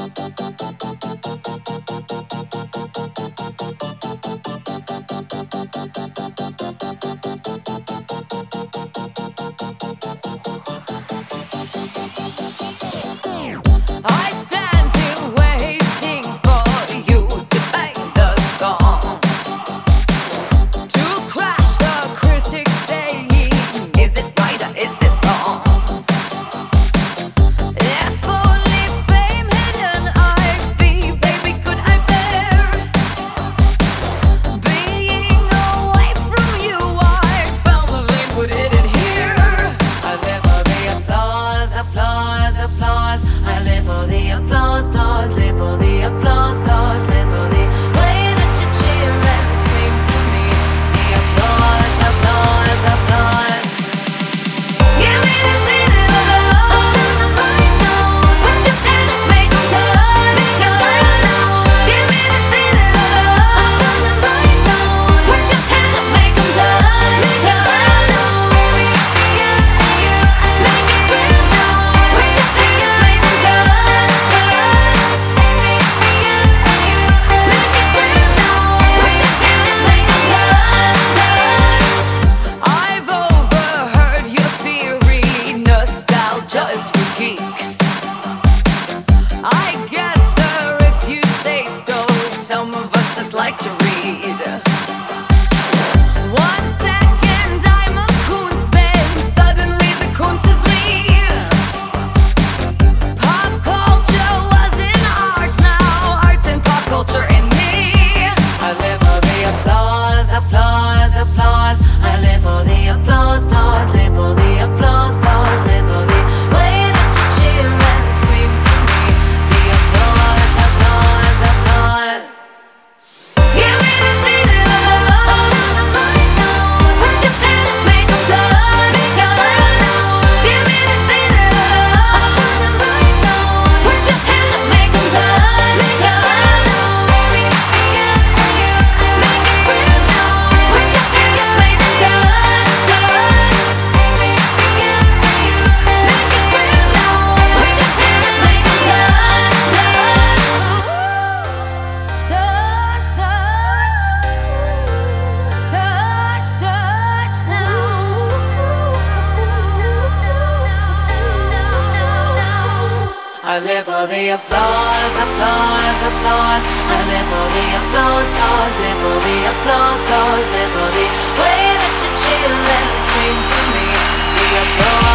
Like to read. 1 second I'm a Kunstman, suddenly the Kunst is me. Pop culture was in art, now art and pop culture in me. I live for the applause, applause, applause. I live for the applause, applause, live for the applause, applause, live for the way that you cheer and scream for me. The applause, applause, applause. I live for the applause, applause, applause. I live for the applause, applause, live for the applause, applause, live for the way that you cheer and scream for me. The applause.